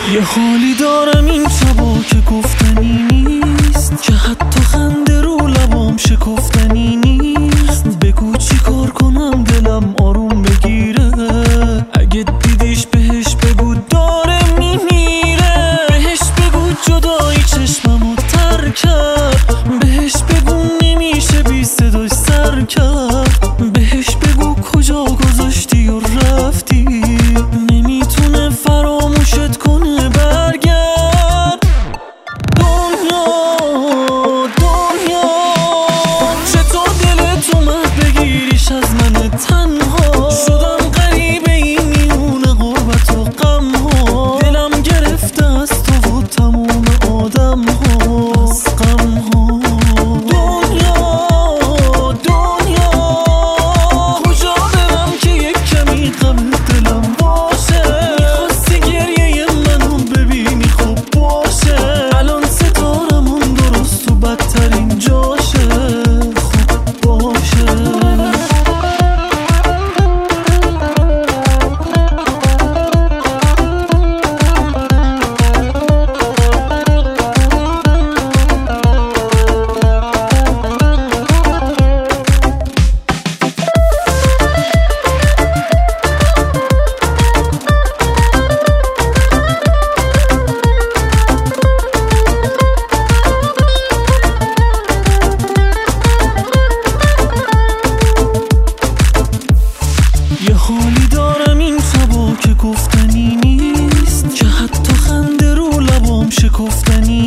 یه حالی دارم این شبا که گفتنی نیست، که حتی خنده رو لبام شکفتنی نیست. بگو چی کار کنم دلم آروم بگیره، اگه دیدیش بهش بگو داره میمیره. بهش بگو جدایی چشممو تر کرد، بهش بگو نمیشه بی صداش سر کرد. بهش بگو کجا گذاشتی و رفتی، نمیتونه فراموشت کنه. برگرد دنیا چطور دلت اومد بگیریش از من تنها؟ شدم غریبه این میونه غربت و غم ها، دلم گرفته از تو و تموم آدم ها، از غم ها. دنیا کجا برم که یک کمی غم دلم باشه؟ میخواستی گریه منو ببینی خب باشه، الان ستارمون درست و بدترین جاشه. خب باشه. یه حالی دارم این شبا که گفتنی نیست، که حتی خنده رو لبام شکفتنی